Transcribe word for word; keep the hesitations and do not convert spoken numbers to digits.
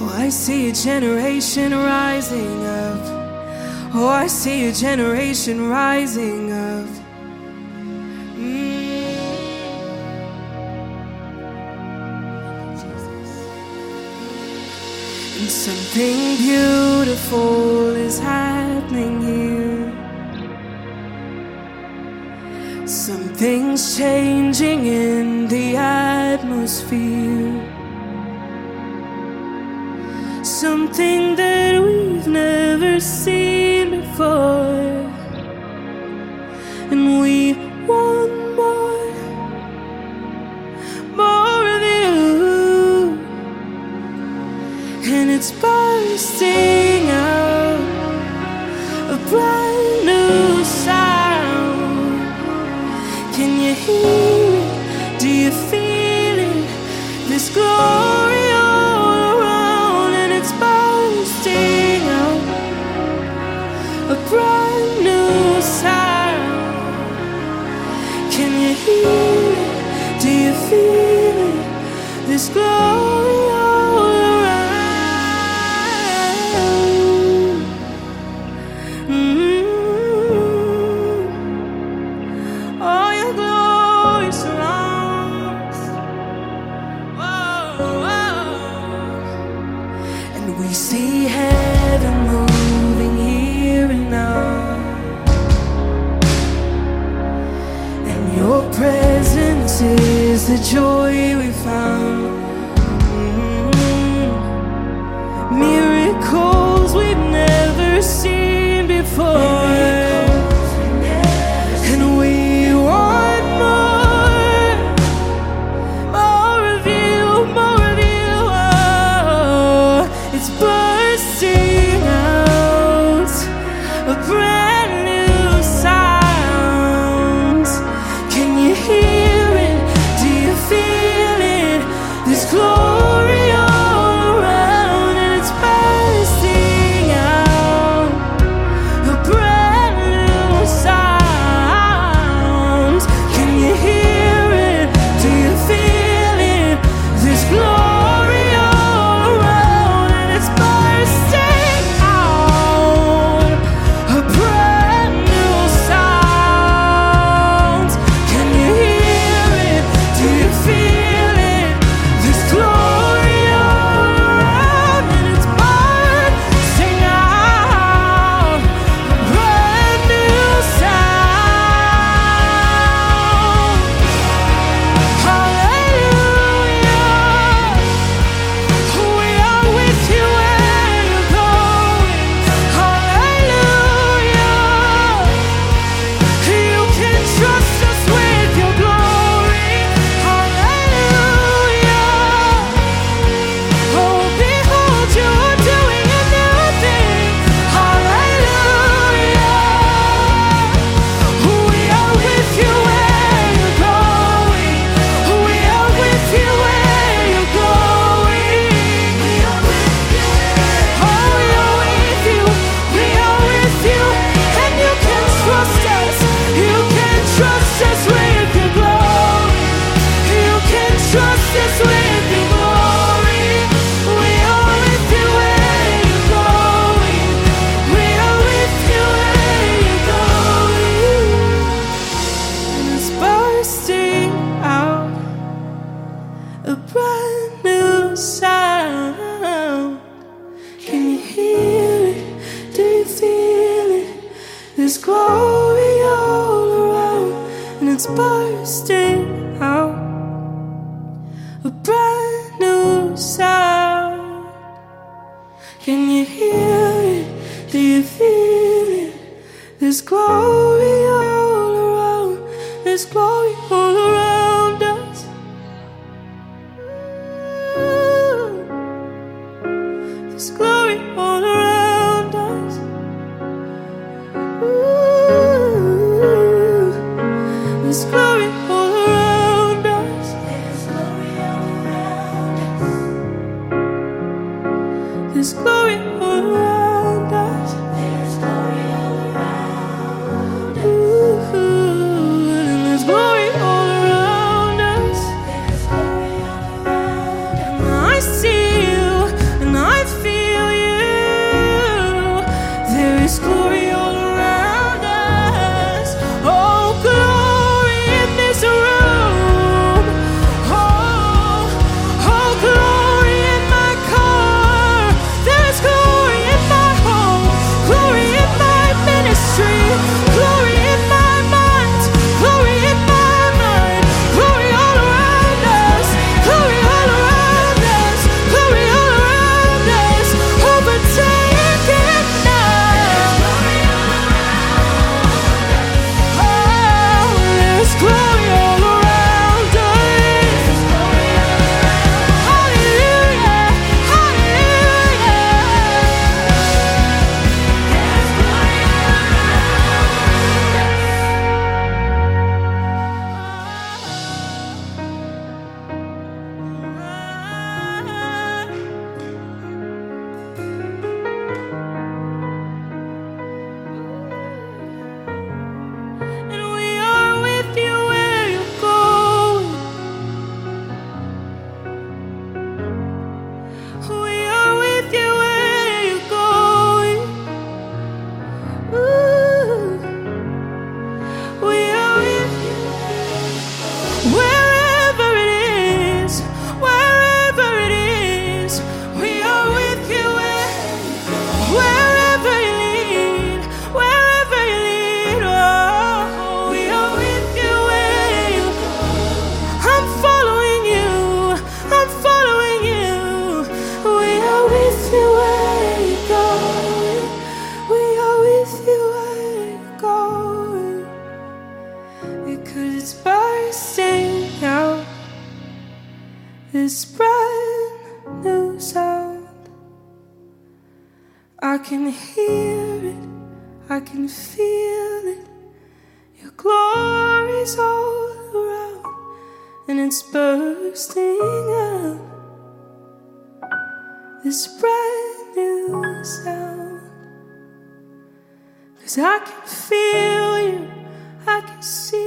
Oh, I see a generation rising up. Oh, I see a generation rising up. Mm. And something beautiful is happening here. Something's changing in the atmosphere. Something that we've never seen before. And we want more, more of you. And it's bursting out a brand new sound. Can you hear it? Do you feel it? This glory all around, and it's bursting out a brand new sound. Can you hear it? Do you feel it? This glory all around. Mm-hmm. All your glory surrounds. Whoa, whoa. And we see heaven moving here and now. And your presence is the joy we found. Mm-hmm. Miracles we've never seen before. And we want more, more of you, more of you. Oh, it's bursting out a brand new sound. Can you hear it? Do you feel it? This glory all around, and it's bursting out a brand new sound. Can you hear it? Do you feel it? This glory all around, and it's bursting out a brand new sound. Can you hear it? Do you feel it? This glory all around, and it's bursting out a brand new sound. Hallelujah. We are with you where you're going. Hallelujah. You can trust us with your glory. Hallelujah. Oh, behold, you are doing a new thing. Hallelujah. We are with you where you're going. We are with you where you're going. We are with you. Oh, we are with you. We are with you. And you can trust us. You can trust us with your glory. You can trust us with your glory. We are with you where you're going. We are with you where you're going. And it's bursting out a brand new sound. Can you hear it? Do you feel it? There's glory all around, and it's bursting out a brand new sound. Can you hear it? Do you feel it? There's glory all around. There's glory all around us. There's glory all around us. There's glory all around us. There's glory all around us. There's glory all around us. There's glory all around us. And there's glory all around us. There's glory all around us. And I see you, and I can hear it, I can feel it. Your glory's all around, and it's bursting out this brand new sound. 'Cause I can feel you, I can see